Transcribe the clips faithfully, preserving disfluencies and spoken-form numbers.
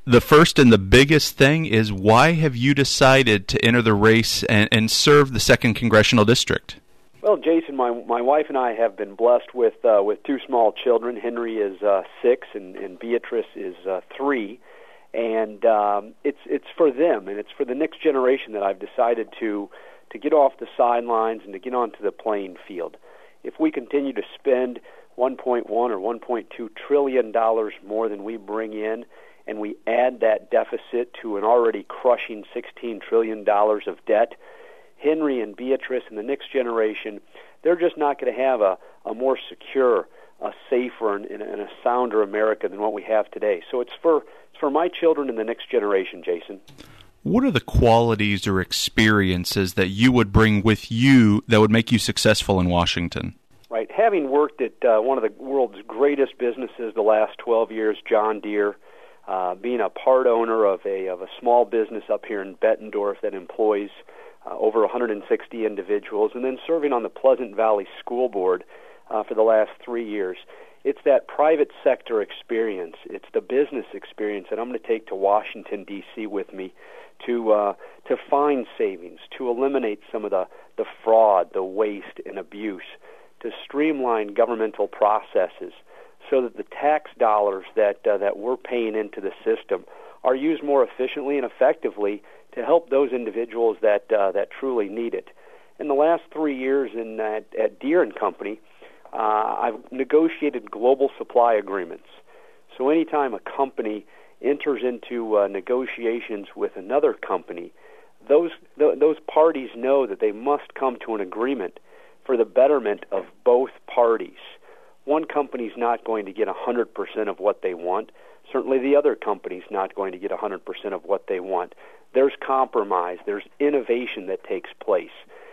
the first and the biggest thing is, why have you decided to enter the race and, and serve the second Congressional District? Well, Jason, my my wife and I have been blessed with uh, with two small children. Henry is uh, six, and, and Beatrice is uh, three. And um, it's it's for them, and it's for the next generation that I've decided to to get off the sidelines and to get onto the playing field. If we continue to spend one point one or one point two trillion dollars more than we bring in, and we add that deficit to an already crushing sixteen trillion dollars of debt, Henry and Beatrice and the next generation, they're just not going to have a, a more secure, a safer, and, and a sounder America than what we have today. So it's for it's for my children and the next generation, Jason. What are the qualities or experiences that you would bring with you that would make you successful in Washington? Right. Having worked at uh, one of the world's greatest businesses the last twelve years, John Deere, uh, being a part owner of a of a small business up here in Bettendorf that employs uh, over one hundred sixty individuals, and then serving on the Pleasant Valley School Board uh, for the last three years. It's that private sector experience. It's the business experience that I'm going to take to Washington, D C with me to uh, to find savings, to eliminate some of the, the fraud, the waste, and abuse, to streamline governmental processes so that the tax dollars that uh, that we're paying into the system are used more efficiently and effectively to help those individuals that uh, that truly need it. In the last three years in uh, at Deere and Company, uh, I've negotiated global supply agreements. So anytime a company enters into uh, negotiations with another company, those th- those parties know that they must come to an agreement for the betterment of both parties. One company's not going to get one hundred percent of what they want. Certainly the other company's not going to get one hundred percent of what they want. There's compromise. There's innovation that takes place.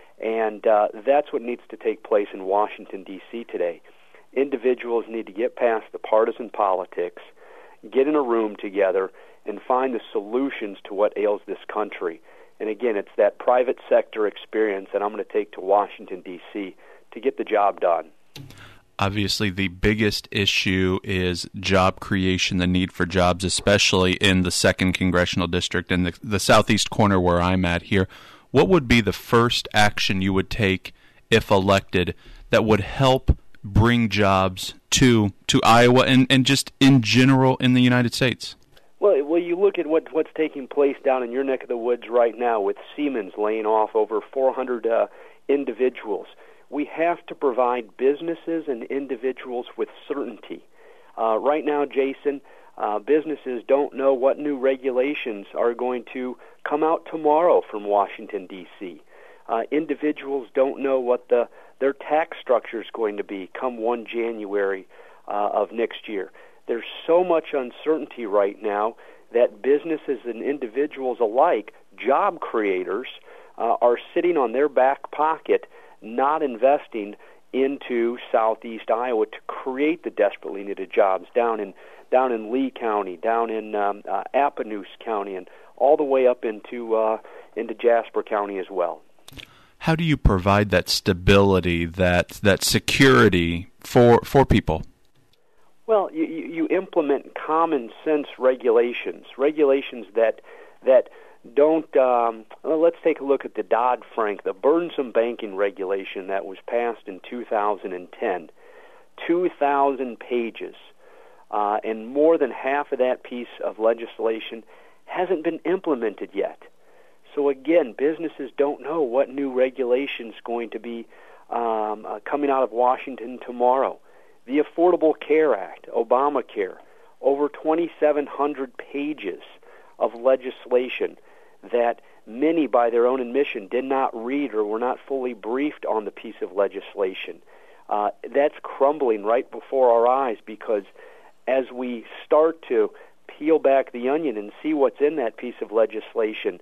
And uh, that's what needs to take place in Washington, D C today. Individuals need to get past the partisan politics, get in a room together, and find the solutions to what ails this country. And again, it's that private sector experience that I'm going to take to Washington, D C to get the job done. Obviously, the biggest issue is job creation, the need for jobs, especially in the second Congressional District and the, the southeast corner where I'm at here. What would be the first action you would take, if elected, that would help bring jobs to to Iowa and, and just in general in the United States? Well, well, you look at what what's taking place down in your neck of the woods right now with Siemens laying off over four hundred uh, individuals. We have to provide businesses and individuals with certainty. Uh, right now, Jason, uh, businesses don't know what new regulations are going to come out tomorrow from Washington, D C Uh, individuals don't know what the their tax structure is going to be come first of January uh, of next year. There's so much uncertainty right now that businesses and individuals alike, job creators, uh, are sitting on their back pocket, not investing into southeast Iowa to create the desperately needed jobs down in down in Lee County, down in um, uh, Appanoose County, and all the way up into uh, into Jasper County as well. How do you provide that stability, that that security for for people? Well, you, you implement common sense regulations, regulations that that don't. Um, well, let's take a look at the Dodd-Frank, the burdensome banking regulation that was passed in two thousand ten, two thousand pages, uh, and more than half of that piece of legislation hasn't been implemented yet. So again, businesses don't know what new regulation is going to be um, uh, coming out of Washington tomorrow. The Affordable Care Act, Obamacare, over twenty-seven hundred pages of legislation that many, by their own admission, did not read or were not fully briefed on the piece of legislation. Uh, that's crumbling right before our eyes because as we start to peel back the onion and see what's in that piece of legislation,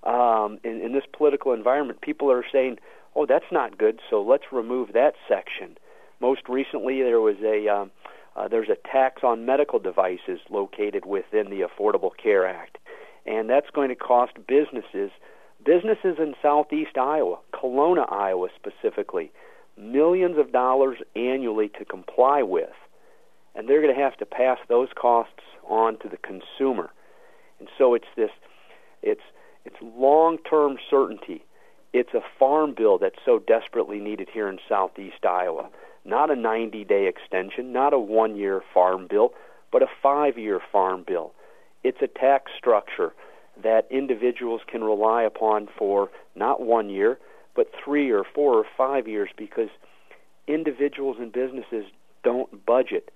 um, in, in this political environment, people are saying, oh, that's not good, so let's remove that section. Most recently, there was a um, uh, there's a tax on medical devices located within the Affordable Care Act, and that's going to cost businesses, businesses in southeast Iowa, Kelowna, Iowa specifically, millions of dollars annually to comply with, and they're going to have to pass those costs on to the consumer. And so it's this, it's it's long-term certainty. It's a farm bill that's so desperately needed here in southeast Iowa. Not a ninety-day extension, not a one-year farm bill, but a five-year farm bill. It's a tax structure that individuals can rely upon for not one year, but three or four or five years, because individuals and businesses don't budget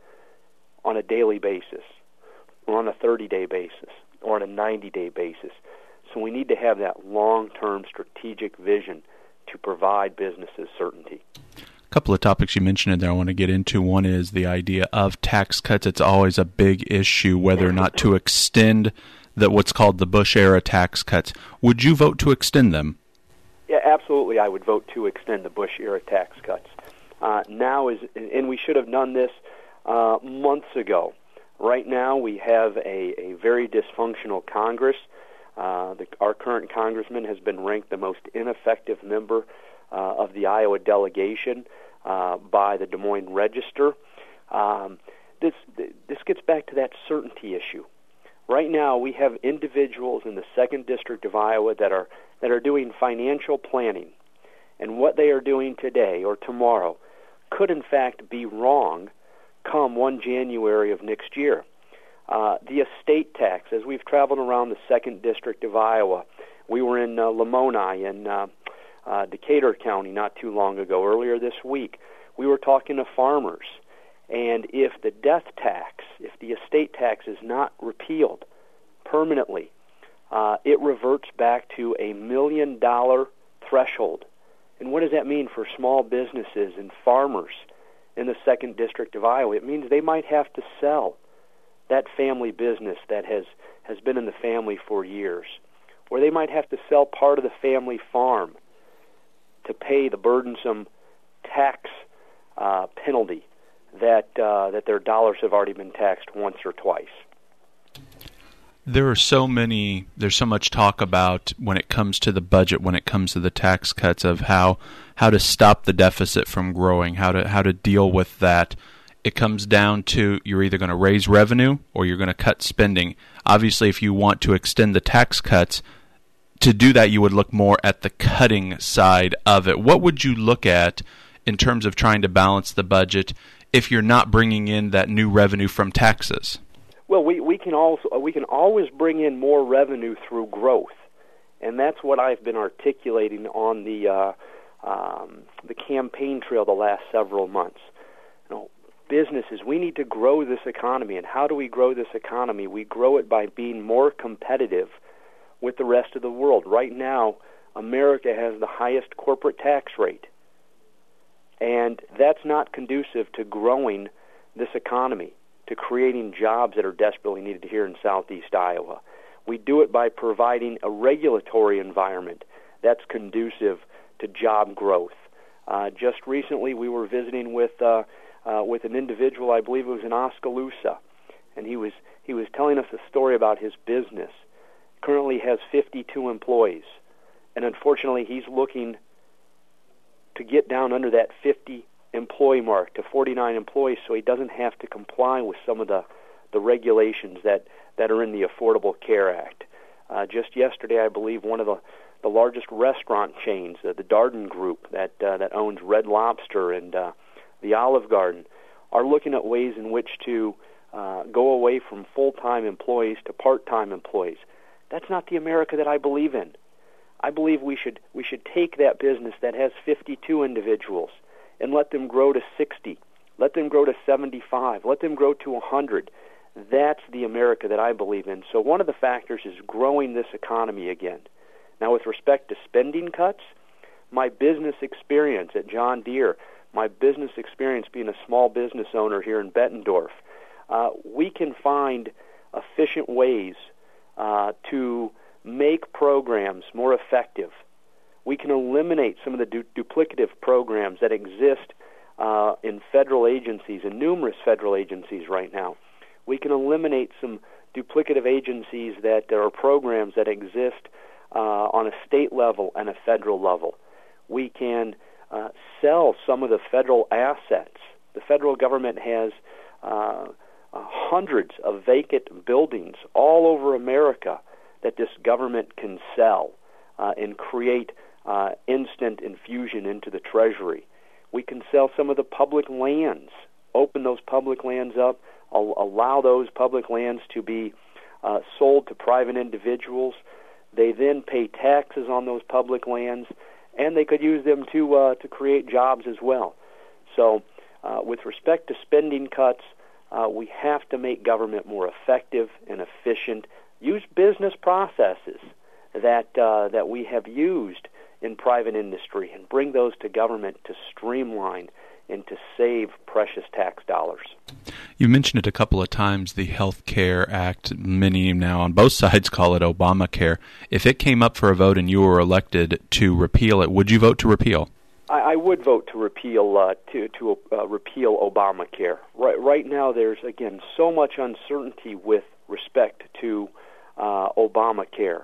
on a daily basis or on a thirty-day basis or on a ninety-day basis. So we need to have that long-term strategic vision to provide businesses certainty. A couple of topics you mentioned in there I want to get into. One is the idea of tax cuts. It's always a big issue whether or not to extend the, what's called the Bush-era tax cuts. Would you vote to extend them? Yeah, absolutely. I would vote to extend the Bush-era tax cuts. Uh, now is, and we should have done this uh, months ago. Right now we have a, a very dysfunctional Congress. Uh, the, our current congressman has been ranked the most ineffective member uh, of the Iowa delegation uh, by the Des Moines Register. Um, this this gets back to that certainty issue. Right now, we have individuals in the second District of Iowa that are that are doing financial planning, and what they are doing today or tomorrow could, in fact, be wrong come first of January of next year. Uh, the estate tax, as we've traveled around the second District of Iowa, we were in uh, Lamoni and uh, uh, Decatur County not too long ago. Earlier this week, we were talking to farmers, and if the death tax, if the estate tax is not repealed permanently, uh, it reverts back to a million dollar threshold. And what does that mean for small businesses and farmers in the second District of Iowa? It means they might have to sell that family business that has, has been in the family for years. Or they might have to sell part of the family farm to pay the burdensome tax uh, penalty that uh, that their dollars have already been taxed once or twice. There are so many, there's so much talk about when it comes to the budget, when it comes to the tax cuts, of how how to stop the deficit from growing, how to how to deal with that. It comes down to you're either going to raise revenue or you're going to cut spending. Obviously, if you want to extend the tax cuts, to do that you would look more at the cutting side of it. What would you look at in terms of trying to balance the budget if you're not bringing in that new revenue from taxes? Well, we, we can also we can always bring in more revenue through growth, and that's what I've been articulating on the uh, um, the campaign trail the last several months. You know, businesses, we need to grow this economy, and how do we grow this economy? We grow it by being more competitive with the rest of the world. Right now, America has the highest corporate tax rate, and that's not conducive to growing this economy, to creating jobs that are desperately needed here in southeast Iowa. We do it by providing a regulatory environment that's conducive to job growth. Uh, just recently, we were visiting with uh, uh, with an individual, I believe it was in Oskaloosa, and he was he was telling us a story about his business. Currently has fifty-two employees, and unfortunately, he's looking to get down under that fifty employee mark to forty-nine employees, so he doesn't have to comply with some of the, the regulations that, that are in the Affordable Care Act. Uh, just yesterday, I believe one of the, the largest restaurant chains, uh, the Darden Group, that uh, that owns Red Lobster and uh, the Olive Garden, are looking at ways in which to uh, go away from full-time employees to part-time employees. That's not the America that I believe in. I believe we should we should take that business that has fifty-two individuals and let them grow to sixty, let them grow to seventy-five, let them grow to one hundred. That's the America that I believe in. So one of the factors is growing this economy again. Now, with respect to spending cuts, my business experience at John Deere, my business experience being a small business owner here in Bettendorf, uh, we can find efficient ways uh, to make programs more effective. We can eliminate some of the du- duplicative programs that exist uh, in federal agencies, in numerous federal agencies right now. We can eliminate some duplicative agencies that there are programs that exist uh, on a state level and a federal level. We can uh, sell some of the federal assets. The federal government has uh, uh, hundreds of vacant buildings all over America that this government can sell uh, and create uh, instant infusion into the Treasury. We can sell some of the public lands, open those public lands up, al- allow those public lands to be uh, sold to private individuals. They then pay taxes on those public lands, and they could use them to uh, to create jobs as well. So uh, with respect to spending cuts, uh, we have to make government more effective and efficient, use business processes that uh, that we have used in private industry and bring those to government to streamline and to save precious tax dollars. You mentioned it a couple of times, the Health Care Act. Many now on both sides call it Obamacare. If it came up for a vote and you were elected to repeal it, would you vote to repeal? I, I would vote to repeal uh, to to uh, repeal Obamacare. Right right now, there's again so much uncertainty with respect to uh, Obamacare.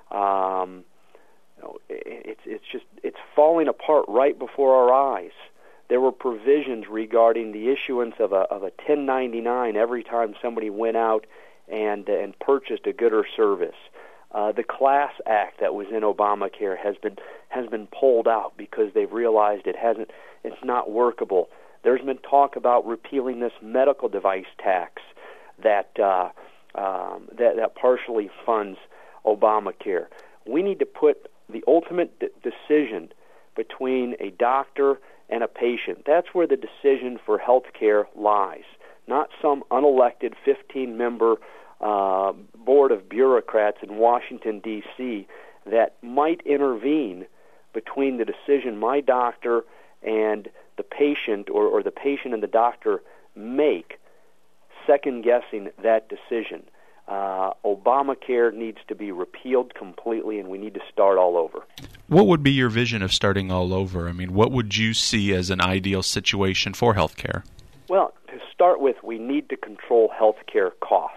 Um, you know, it's it's just it's falling apart right before our eyes. There were provisions regarding the issuance of a of a ten ninety-nine every time somebody went out and and purchased a good or service. Uh, the Class Act that was in Obamacare has been has been pulled out because they've realized it hasn't it's not workable. There's been talk about repealing this medical device tax that uh, um, that that partially funds Obamacare. We need to put the ultimate d- decision between a doctor and a patient. That's where the decision for health care lies, not some unelected fifteen-member uh, board of bureaucrats in Washington, D C that might intervene between the decision my doctor and the patient or, or the patient and the doctor make, second-guessing that decision. Uh, Obamacare needs to be repealed completely, and we need to start all over. What would be your vision of starting all over? I mean, what would you see as an ideal situation for health care? Well, to start with, we need to control health care costs.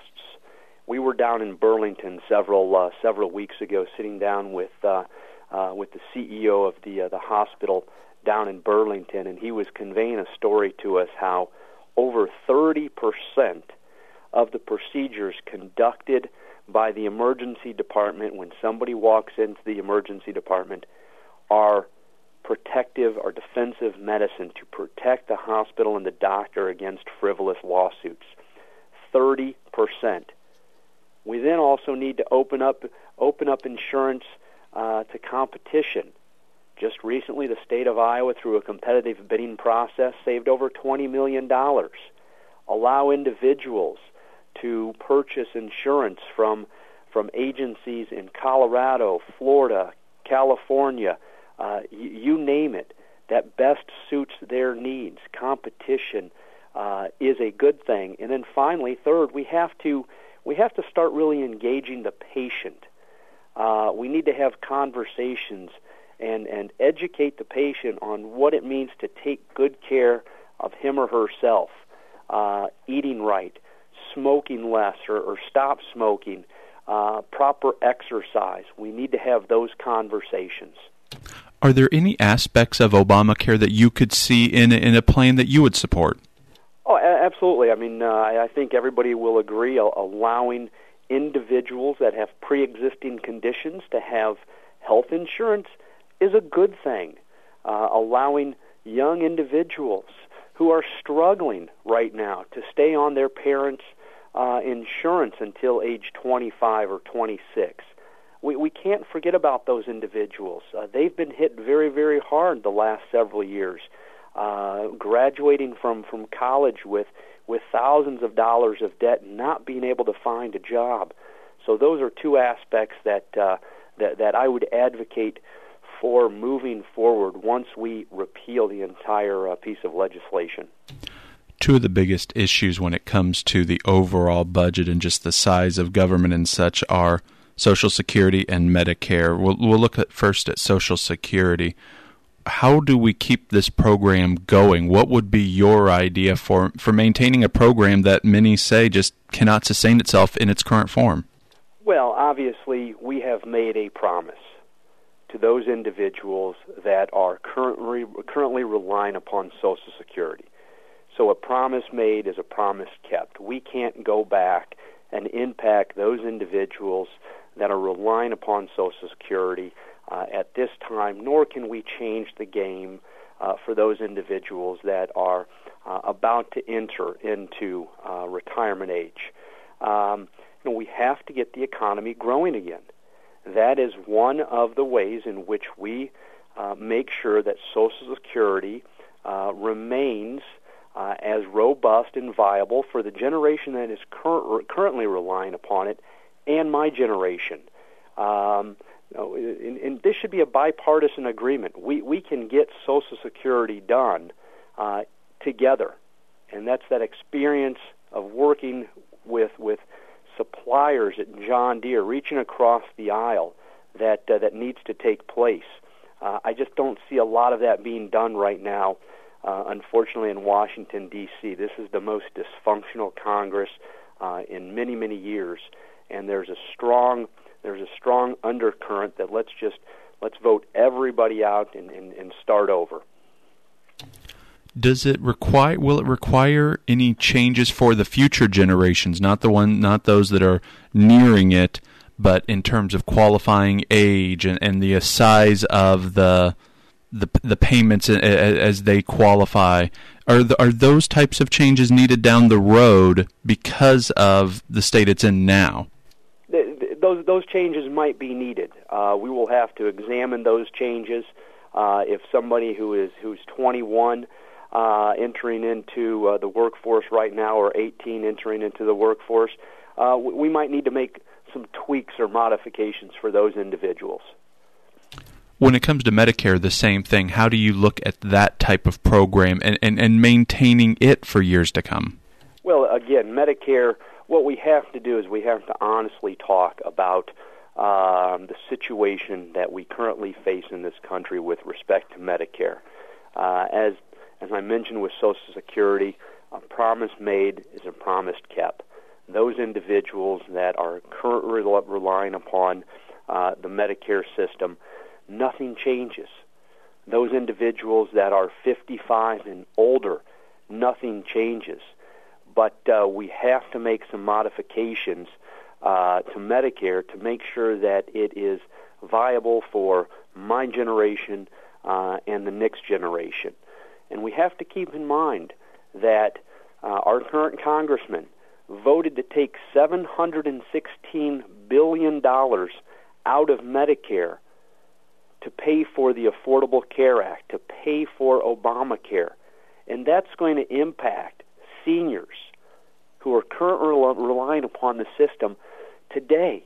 We were down in Burlington several uh, several weeks ago, sitting down with uh, uh, with the C E O of the uh, the hospital down in Burlington, and he was conveying a story to us how over thirty percent of the procedures conducted by the emergency department when somebody walks into the emergency department are protective or defensive medicine to protect the hospital and the doctor against frivolous lawsuits. thirty percent. We then also need to open up open up insurance uh, to competition. Just recently, the state of Iowa, through a competitive bidding process, saved over twenty million dollars. Allow individuals to purchase insurance from from agencies in Colorado, Florida, California, uh, you, you name it, that best suits their needs. Competition uh, is a good thing. And then finally, third, we have to we have to start really engaging the patient. Uh, we need to have conversations and, and educate the patient on what it means to take good care of him or herself, uh, eating right, smoking less or, or stop smoking, uh, proper exercise. We need to have those conversations. Are there any aspects of Obamacare that you could see in, in a plan that you would support? Oh, a- absolutely. I mean, uh, I think everybody will agree uh, allowing individuals that have pre-existing conditions to have health insurance is a good thing. Uh, allowing young individuals who are struggling right now to stay on their parents' uh, insurance until age twenty-five or twenty-six. We we can't forget about those individuals. Uh, they've been hit very, very hard the last several years, uh, graduating from, from college with, with thousands of dollars of debt and not being able to find a job. So those are two aspects that uh, that, that I would advocate for moving forward once we repeal the entire uh, piece of legislation. Two of the biggest issues when it comes to the overall budget and just the size of government and such are Social Security and Medicare. We'll, we'll look at first at Social Security. How do we keep this program going? What would be your idea for, for maintaining a program that many say just cannot sustain itself in its current form? Well, obviously, we have made a promise to those individuals that are currently currently relying upon Social Security. So a promise made is a promise kept. We can't go back and impact those individuals that are relying upon Social Security uh, at this time, nor can we change the game uh, for those individuals that are uh, about to enter into uh, retirement age. Um, you know, we have to get the economy growing again. That is one of the ways in which we uh, make sure that Social Security uh, remains uh, as robust and viable for the generation that is cur- currently relying upon it, and my generation. Um, you know, and, and this should be a bipartisan agreement. We we can get Social Security done uh, together, and that's that experience of working with with suppliers at John Deere, reaching across the aisle, that uh, that needs to take place. Uh, I just don't see a lot of that being done right now, uh, unfortunately, in Washington, D C This is the most dysfunctional Congress uh, in many, many years, and there's a strong there's a strong undercurrent that let's just let's vote everybody out and, and, and start over. Does it require? Will it require any changes for the future generations? Not the one, not those that are nearing it, but in terms of qualifying age and, and the size of the the the payments as they qualify. Are the, are those types of changes needed down the road because of the state it's in now? The, the, those those changes might be needed. Uh, we will have to examine those changes. Uh, if somebody who is who's twenty-one. Uh, entering into uh, the workforce right now, or eighteen entering into the workforce, uh, we might need to make some tweaks or modifications for those individuals. When it comes to Medicare, the same thing. How do you look at that type of program and, and, and maintaining it for years to come? Well, again, Medicare, what we have to do is we have to honestly talk about um, the situation that we currently face in this country with respect to Medicare. Uh, as As I mentioned with Social Security, a promise made is a promise kept. Those individuals that are currently relying upon uh, the Medicare system, nothing changes. Those individuals that are fifty-five and older, nothing changes. But uh, we have to make some modifications uh, to Medicare to make sure that it is viable for my generation uh, and the next generation. And we have to keep in mind that uh, our current congressman voted to take seven hundred sixteen billion dollars out of Medicare to pay for the Affordable Care Act, to pay for Obamacare. And that's going to impact seniors who are currently relying upon the system today.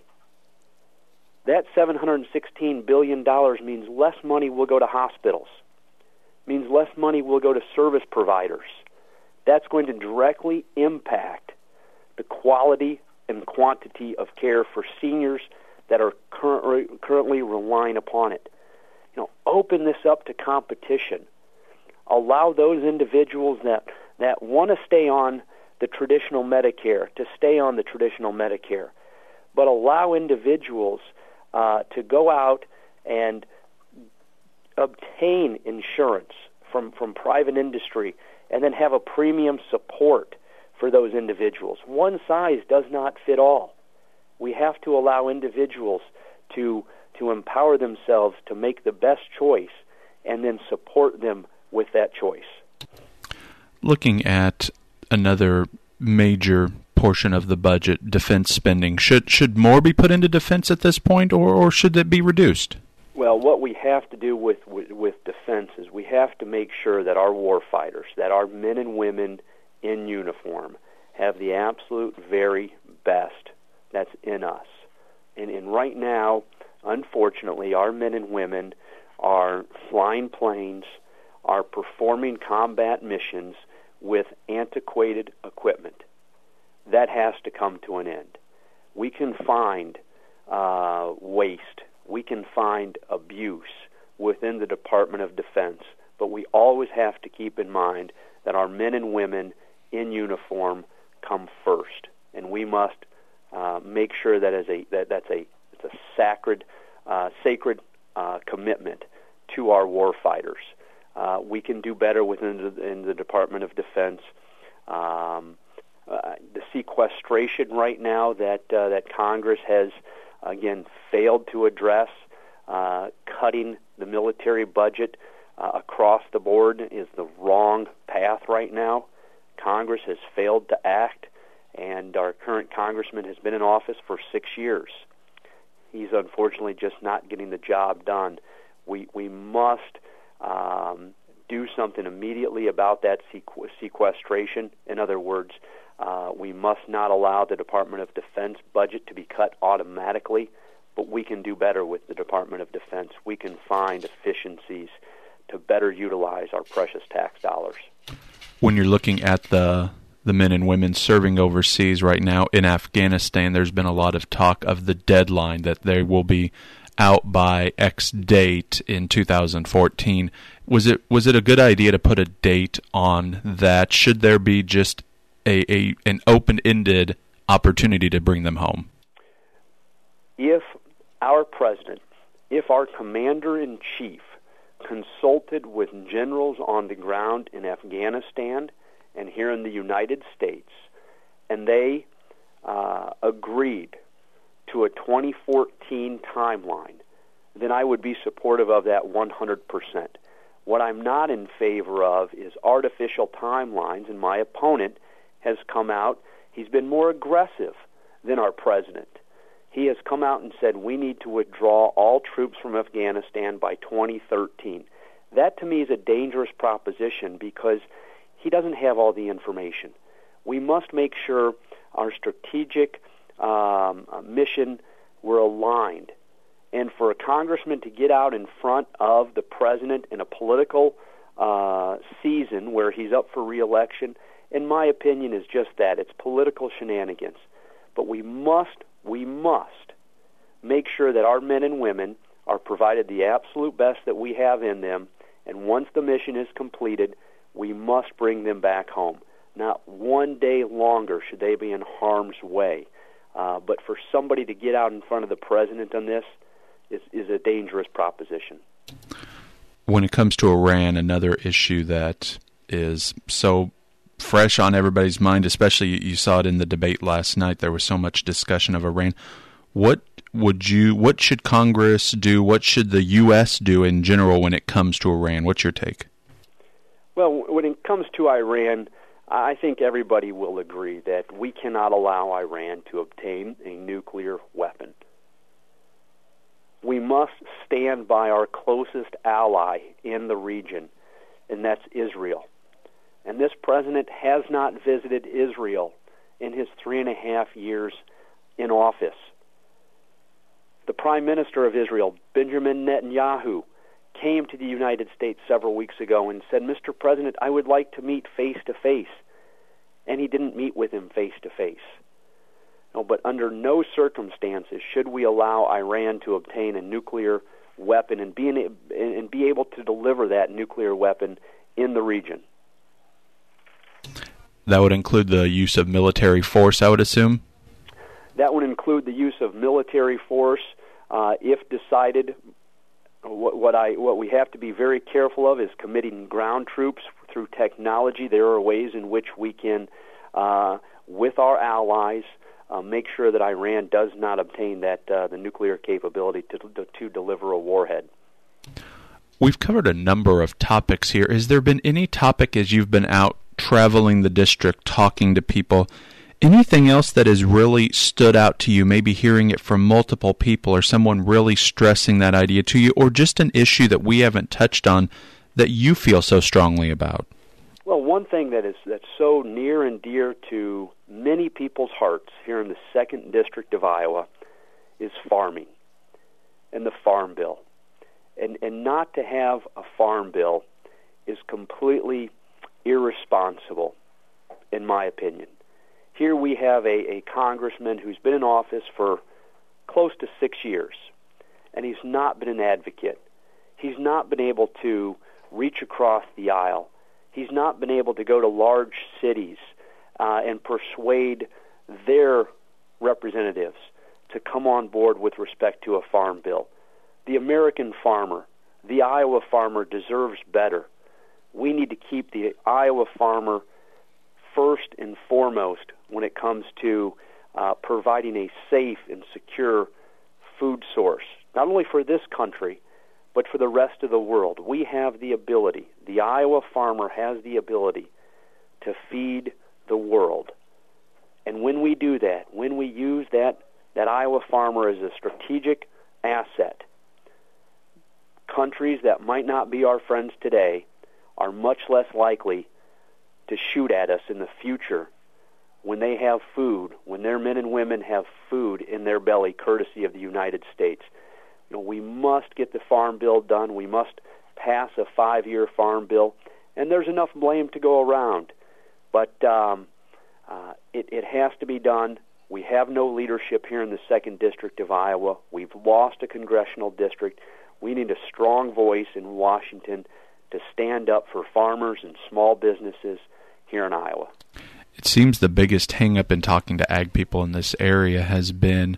That seven hundred sixteen billion dollars means less money will go to hospitals. Means less money will go to service providers. That's going to directly impact the quality and quantity of care for seniors that are currently currently relying upon it. You know, open this up to competition. Allow those individuals that, that want to stay on the traditional Medicare to stay on the traditional Medicare, but allow individuals uh, to go out and obtain insurance from, from private industry and then have a premium support for those individuals. One size does not fit all. We have to allow individuals to to empower themselves to make the best choice and then support them with that choice. Looking at another major portion of the budget, defense spending, should should more be put into defense at this point, or, or should it be reduced? Well, what we have to do with, with, with defense is we have to make sure that our war fighters, that our men and women in uniform, have the absolute very best that's in us. And, and right now, unfortunately, our men and women are flying planes, are performing combat missions with antiquated equipment. That has to come to an end. We can find uh, waste. We can find abuse within the Department of Defense, but we always have to keep in mind that our men and women in uniform come first, and we must uh, make sure that as a that that's a it's a sacred uh, sacred uh, commitment to our war fighters. Uh, Uh, we can do better within the, in the Department of Defense. Um, uh, the sequestration right now that uh, that Congress has, again, failed to address, uh, cutting the military budget uh, across the board is the wrong path right now. Congress has failed to act, and our current congressman has been in office for six years. He's unfortunately just not getting the job done. We we must um, do something immediately about that sequ- sequestration. In other words, uh, we must not allow the Department of Defense budget to be cut automatically, but we can do better with the Department of Defense. We can find efficiencies to better utilize our precious tax dollars. When you're looking at the the men and women serving overseas right now in Afghanistan, there's been a lot of talk of the deadline that they will be out by X date in two thousand fourteen. Was it was it a good idea to put a date on that? Should there be just a, a an open-ended opportunity to bring them home? If our president, if our commander-in-chief consulted with generals on the ground in Afghanistan and here in the United States, and they uh, agreed to a twenty fourteen timeline, then I would be supportive of that one hundred percent. What I'm not in favor of is artificial timelines, and my opponent has come out. He's been more aggressive than our president. He has come out and said we need to withdraw all troops from Afghanistan by twenty thirteen. That, to me, is a dangerous proposition because he doesn't have all the information. We must make sure our strategic um, mission, we're aligned. And for a congressman to get out in front of the president in a political uh, season where he's up for re-election, in my opinion, is just that. It's political shenanigans. But we must We must make sure that our men and women are provided the absolute best that we have in them, and once the mission is completed, we must bring them back home. Not one day longer should they be in harm's way. Uh, but for somebody to get out in front of the president on this is, is a dangerous proposition. When it comes to Iran, another issue that is so fresh on everybody's mind, especially you saw it in the debate last night. There was so much discussion of Iran. What would you? What should Congress do? What should the U S do in general when it comes to Iran? What's your take? Well, when it comes to Iran, I think everybody will agree that we cannot allow Iran to obtain a nuclear weapon. We must stand by our closest ally in the region, and that's Israel. And this president has not visited Israel in his three and a half years in office. The Prime Minister of Israel, Benjamin Netanyahu, came to the United States several weeks ago and said, Mister President, I would like to meet face-to-face. And he didn't meet with him face-to-face. No, but under no circumstances should we allow Iran to obtain a nuclear weapon and be, in, and be able to deliver that nuclear weapon in the region. That would include the use of military force, I would assume? That would include the use of military force uh, if decided. What, what I what we have to be very careful of is committing ground troops through technology. There are ways in which we can, uh, with our allies, uh, make sure that Iran does not obtain that uh, the nuclear capability to, to to deliver a warhead. We've covered a number of topics here. Has there been any topic as you've been out traveling the district, talking to people, anything else that has really stood out to you, maybe hearing it from multiple people or someone really stressing that idea to you, or just an issue that we haven't touched on that you feel so strongly about? Well, one thing that is that's so near and dear to many people's hearts here in the second District of Iowa is farming and the Farm Bill. And, and not to have a Farm Bill is completely irresponsible, in my opinion. Here we have a, a congressman who's been in office for close to six years, and he's not been an advocate. He's not been able to reach across the aisle. He's not been able to go to large cities uh, and persuade their representatives to come on board with respect to a farm bill. The American farmer, the Iowa farmer, deserves better. We need to keep the Iowa farmer first and foremost when it comes to uh, providing a safe and secure food source, not only for this country, but for the rest of the world. We have the ability, the Iowa farmer has the ability to feed the world. And when we do that, when we use that, that Iowa farmer as a strategic asset, countries that might not be our friends today are much less likely to shoot at us in the future when they have food, when their men and women have food in their belly, courtesy of the United States. You know, we must get the Farm Bill done. We must pass a five-year Farm Bill, and there's enough blame to go around. But um, uh, it, it has to be done. We have no leadership here in the second District of Iowa. We've lost a congressional district. We need a strong voice in Washington to stand up for farmers and small businesses here in Iowa. It seems the biggest hang-up in talking to ag people in this area has been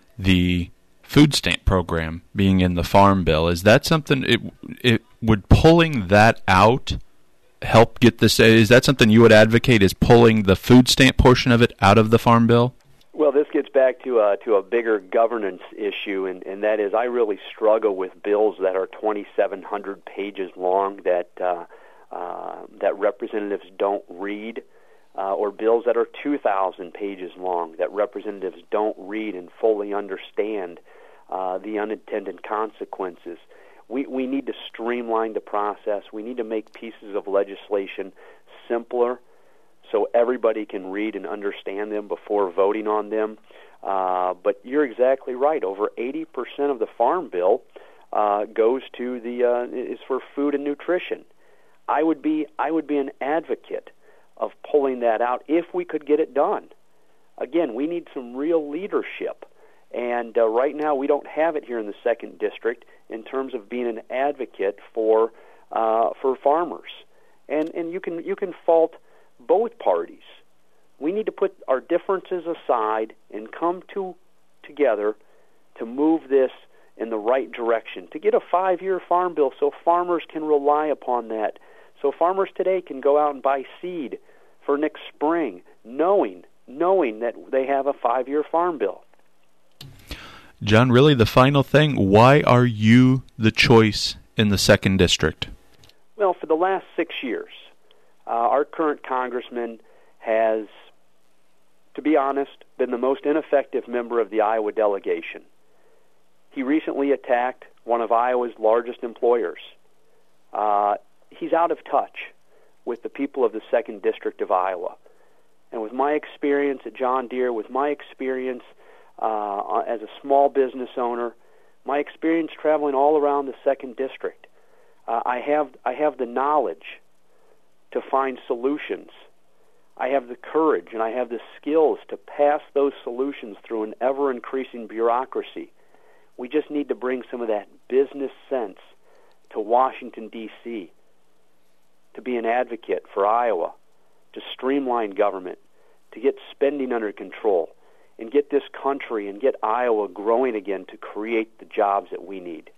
the food stamp program being in the Farm Bill. Is that something, it, it would pulling that out help get this? Is that something you would advocate, is pulling the food stamp portion of it out of the Farm Bill? Well, this gets back to uh, to a bigger governance issue, and, and that is I really struggle with bills that are twenty-seven hundred pages long that uh, uh, that representatives don't read, uh, or bills that are two thousand pages long that representatives don't read and fully understand uh, the unintended consequences. We we need to streamline the process. We need to make pieces of legislation simpler, so everybody can read and understand them before voting on them. Uh, but you're exactly right. Over eighty percent of the Farm Bill uh, goes to the uh, is for food and nutrition. I would be I would be an advocate of pulling that out if we could get it done. Again, we need some real leadership, and uh, right now we don't have it here in the second district in terms of being an advocate for uh, for farmers. And and you can you can fault both parties. We need to put our differences aside and come to together to move this in the right direction, to get a five-year Farm Bill so farmers can rely upon that, so farmers today can go out and buy seed for next spring, knowing knowing that they have a five-year Farm Bill. John, really the final thing, why are you the choice in the second district? Well, for the last six years, Uh, our current congressman has, to be honest, been the most ineffective member of the Iowa delegation. He recently attacked one of Iowa's largest employers. Uh, he's out of touch with the people of the second District of Iowa. And with my experience at John Deere, with my experience uh, as a small business owner, my experience traveling all around the second District, uh, I have I have the knowledge to find solutions. I have the courage and I have the skills to pass those solutions through an ever-increasing bureaucracy. We just need to bring some of that business sense to Washington, D C, to be an advocate for Iowa, to streamline government, to get spending under control, and get this country and get Iowa growing again to create the jobs that we need.